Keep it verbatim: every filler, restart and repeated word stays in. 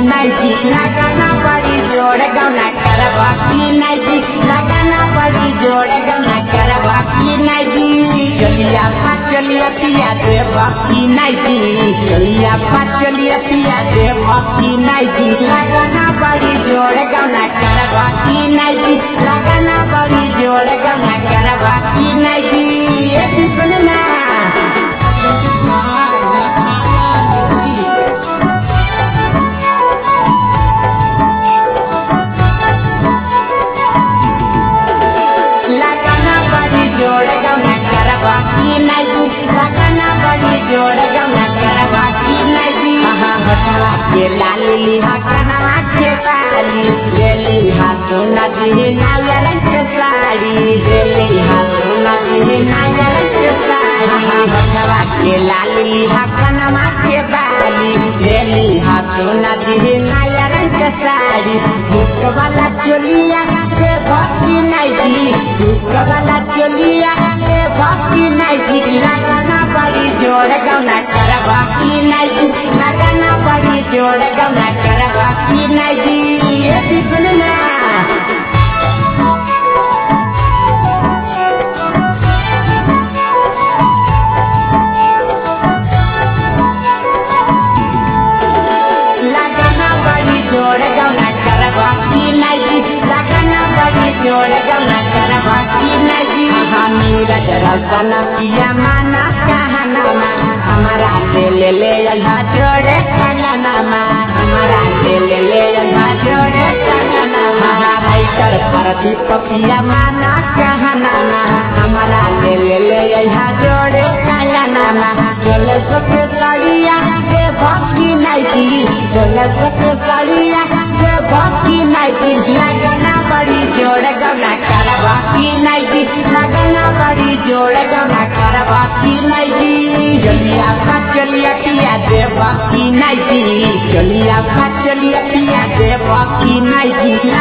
नहीं जी लगाना बड़ी जोड़ गौना करवा की नहीं जी लगाना बड़ी जोड़ गौना करवा की नहीं जी चलिया चलिया पिया दे बाकी नहीं जी चलिया चलिया पिया दे बाकी नहीं जी लगाना बड़ी जोड़ गौना करवा की नहीं जी लगाना बड़ी जोड़ गौना करवा की नहीं जी ये सुनना के लाली हकनवा के साड़ी लेली हाथों नदी नायर के साड़ी लेली हाथों नदी नायर के साड़ी हकनवा के लाली हकनवा के बाली लेली हाथों नदी नायर के साड़ी भूख वाला चोलिया के भक्ति नहीं दी भूख वाला चोलिया के भक्ति नहीं दी लगाना बड़ी जोड़ गौना करवा की नहीं लगाना बड़ी जोड़ गौना करवा की नहीं ये भी सुनना लगाना बड़ी जोड़ गौना करवा की नहीं लगाना बड़ी जोड़ गौना करवा की नहीं नीरज रसन पिया माना कहना हमारा ले ले ले अल्लाह जोड़े कहना हमारा ले ले ले अल्लाह जोड़े कहना भाई कर प्रदीप पिया माना कहना हमारा ले ले ले अल्लाह जोड़े कहना चले सके साड़िया के भक्ति नहीं चले सके साड़िया के भक्ति नहीं लगना बड़ी जोड़ गौना करवा की नहीं लगना बड़ी जोड़ गौना करवा की नहीं चलिया चलिया पिया दे बाकी नहीं चलिया चलिया पिया दे बाकी नहीं